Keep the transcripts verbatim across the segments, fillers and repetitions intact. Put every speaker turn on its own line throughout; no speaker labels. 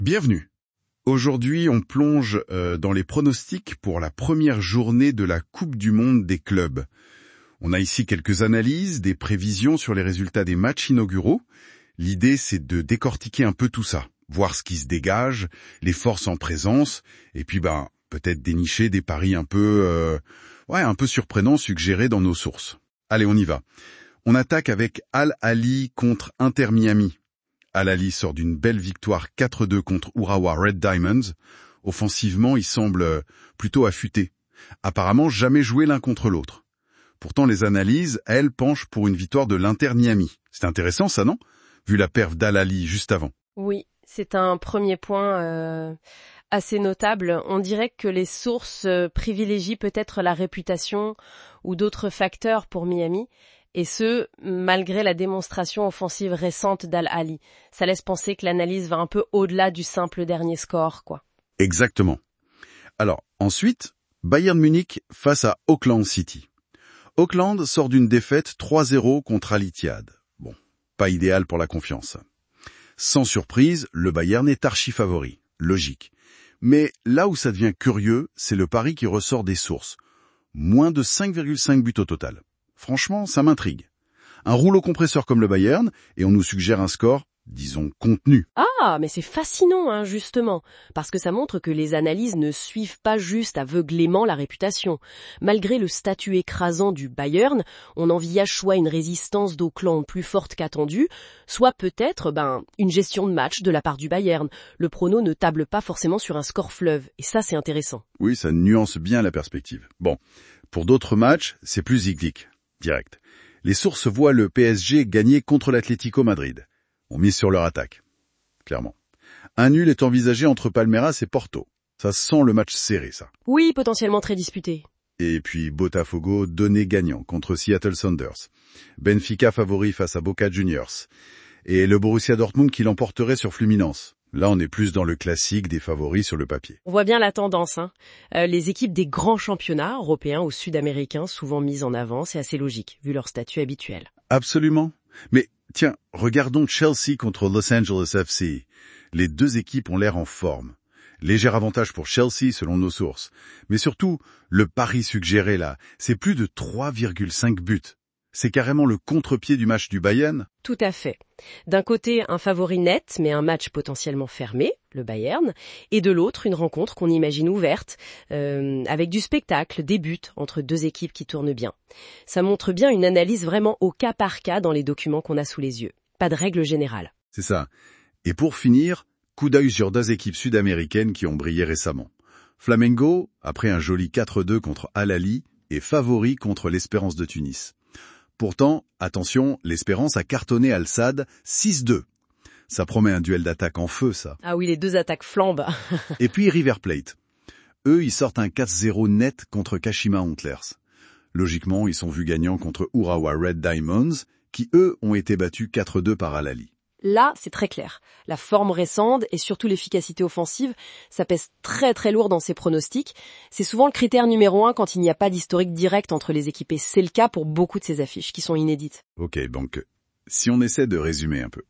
Bienvenue. Aujourd'hui, on plonge euh, dans les pronostics pour la première journée de la Coupe du Monde des clubs. On a ici quelques analyses, des prévisions sur les résultats des matchs inauguraux. L'idée, c'est de décortiquer un peu tout ça, voir ce qui se dégage, les forces en présence, et puis ben peut-être dénicher des paris un peu, euh, ouais, un peu surprenants suggérés dans nos sources. Allez, on y va. On attaque avec Al Ahly contre Inter Miami. Al Ahly sort d'une belle victoire quatre deux contre Urawa Red Diamonds. Offensivement, il semble plutôt affûté. Apparemment jamais joué l'un contre l'autre. Pourtant, les analyses, elles, penchent pour une victoire de l'Inter Miami. C'est intéressant, ça, non? Vu la perf d'Al Ahly juste avant.
Oui, c'est un premier point euh, assez notable. On dirait que les sources euh, privilégient peut-être la réputation ou d'autres facteurs pour Miami. Et ce, malgré la démonstration offensive récente d'Al Ahly. Ça laisse penser que l'analyse va un peu au-delà du simple dernier score, quoi.
Exactement. Alors, ensuite, Bayern Munich face à Auckland City. Auckland sort d'une défaite trois zéro contre Al Ittihad. Bon, pas idéal pour la confiance. Sans surprise, le Bayern est archi favori. Logique. Mais là où ça devient curieux, c'est le pari qui ressort des sources. Moins de cinq virgule cinq buts au total. Franchement, ça m'intrigue. Un rouleau compresseur comme le Bayern, et on nous suggère un score, disons, contenu.
Ah, mais c'est fascinant, hein, justement, parce que ça montre que les analyses ne suivent pas juste aveuglément la réputation. Malgré le statut écrasant du Bayern, on envisage soit une résistance d'Auckland plus forte qu'attendue, soit peut-être ben une gestion de match de la part du Bayern. Le prono ne table pas forcément sur un score fleuve, et ça c'est intéressant.
Oui, ça nuance bien la perspective. Bon, pour d'autres matchs, c'est plus zig-zig. Direct. Les sources voient le P S G gagner contre l'Atlético Madrid. On mise sur leur attaque. Clairement. Un nul est envisagé entre Palmeiras et Porto. Ça sent le match serré, ça.
Oui, potentiellement très disputé.
Et puis Botafogo donné gagnant contre Seattle Sounders. Benfica favori face à Boca Juniors. Et le Borussia Dortmund qui l'emporterait sur Fluminense. Là, on est plus dans le classique des favoris sur le papier.
On voit bien la tendance, hein. Euh, les équipes des grands championnats, européens ou sud-américains, souvent mises en avant, c'est assez logique, vu leur statut habituel.
Absolument. Mais tiens, regardons Chelsea contre Los Angeles F C. Les deux équipes ont l'air en forme. Léger avantage pour Chelsea selon nos sources. Mais surtout, le pari suggéré là, c'est plus de trois virgule cinq buts. C'est carrément le contre-pied du match du Bayern.
Tout à fait. D'un côté, un favori net, mais un match potentiellement fermé, le Bayern, et de l'autre, une rencontre qu'on imagine ouverte, euh, avec du spectacle, des buts entre deux équipes qui tournent bien. Ça montre bien une analyse vraiment au cas par cas dans les documents qu'on a sous les yeux. Pas de règle générale.
C'est ça. Et pour finir, coup d'œil sur deux équipes sud-américaines qui ont brillé récemment. Flamengo, après un joli quatre deux contre Al Ahly, est favori contre l'Espérance de Tunis. Pourtant, attention, l'Espérance a cartonné Al Sadd six deux. Ça promet un duel d'attaque en feu, ça.
Ah oui, les deux attaques flambent.
Et puis River Plate. Eux, ils sortent un quatre zéro net contre Kashima Antlers. Logiquement, ils sont vus gagnants contre Urawa Red Diamonds, qui eux ont été battus quatre deux par Al Ahly.
Là, c'est très clair. La forme récente et surtout l'efficacité offensive, ça pèse très très lourd dans ces pronostics. C'est souvent le critère numéro un quand il n'y a pas d'historique direct entre les équipes. Et c'est le cas pour beaucoup de ces affiches qui sont inédites.
Ok, donc si on essaie de résumer un peu.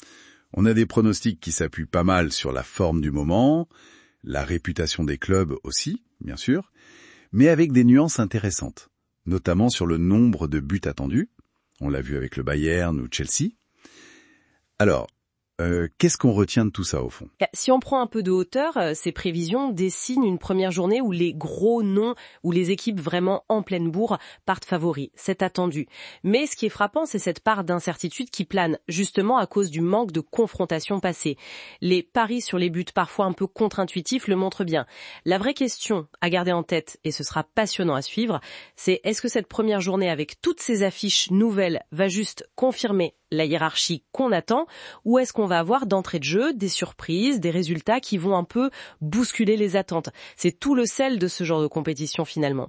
On a des pronostics qui s'appuient pas mal sur la forme du moment, la réputation des clubs aussi, bien sûr, mais avec des nuances intéressantes, notamment sur le nombre de buts attendus. On l'a vu avec le Bayern ou Chelsea. Alors, euh, qu'est-ce qu'on retient de tout ça au fond?
Si on prend un peu de hauteur, ces prévisions dessinent une première journée où les gros noms, où les équipes vraiment en pleine bourre partent favoris. C'est attendu. Mais ce qui est frappant, c'est cette part d'incertitude qui plane, justement à cause du manque de confrontation passée. Les paris sur les buts parfois un peu contre-intuitifs le montrent bien. La vraie question à garder en tête, et ce sera passionnant à suivre, c'est est-ce que cette première journée avec toutes ces affiches nouvelles va juste confirmer la hiérarchie qu'on attend, ou est-ce qu'on va avoir d'entrée de jeu des surprises, des résultats qui vont un peu bousculer les attentes? C'est tout le sel de ce genre de compétition finalement.